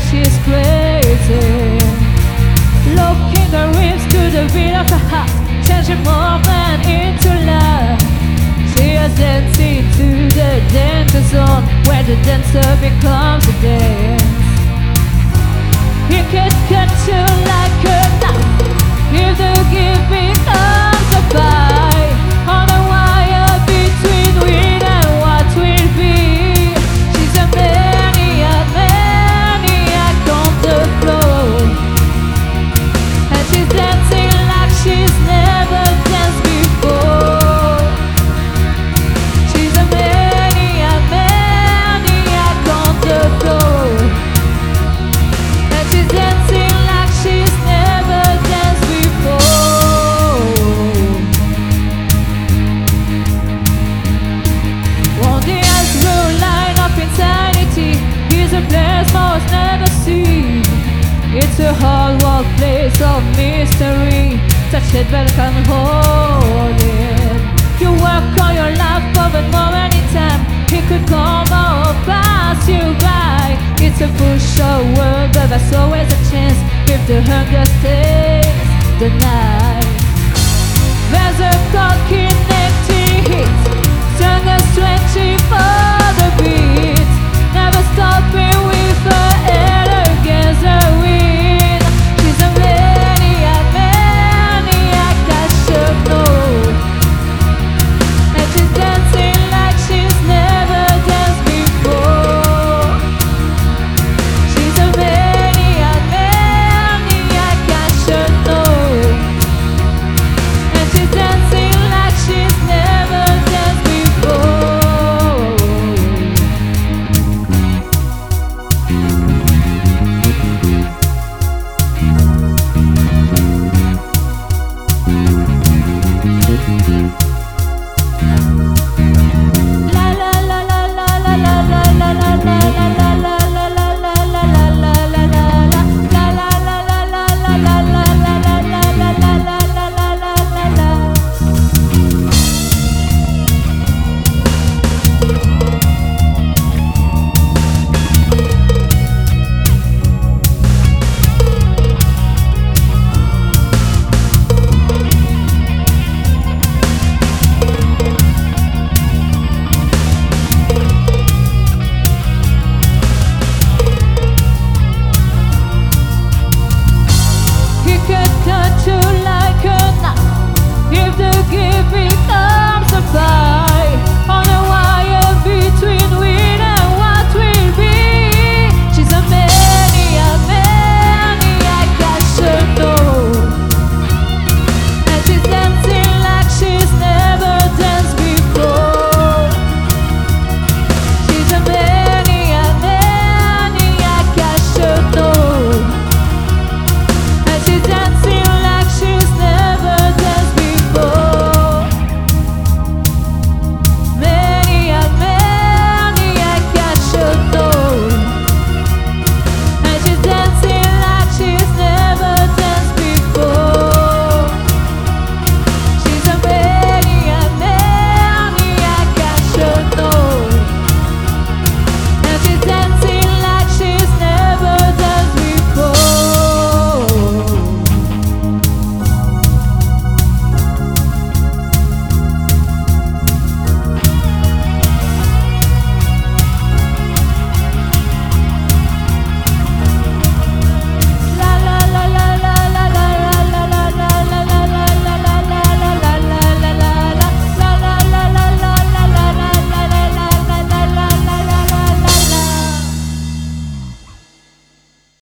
she's crazy. Looking her ribs to the beat of her heart, changing movement into love. She is dancing to the danger zone, where the dancer becomes a dance. He can cut you like a knife if the gift becomes a fight. On a wire between will and what will be. She's a maniac, maniac on the floor, and she's dancing like she's never danced before. She's a maniac, maniac on the floor, and she's dancing like she's never danced before. One day as will line up insanity is a place most never seen. It's a hard world place of mystery. Touch it, welcome, hold it. You work on your life for a moment in time. It could come or pass you by. It's a push or word, but there's always a chance if the hunger stays the night.